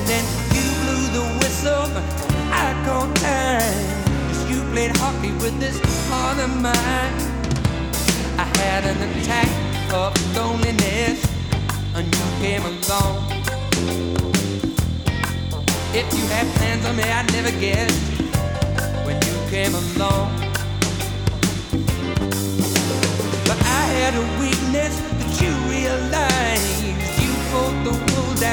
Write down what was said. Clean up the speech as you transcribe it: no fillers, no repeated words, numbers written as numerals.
Then you blew the whistle, I called time. As you played hockey with this heart of mine. I had an attack of loneliness, and you came along. If you had plans on me, I'd never guess when you came along. But I had a weakness that you realized.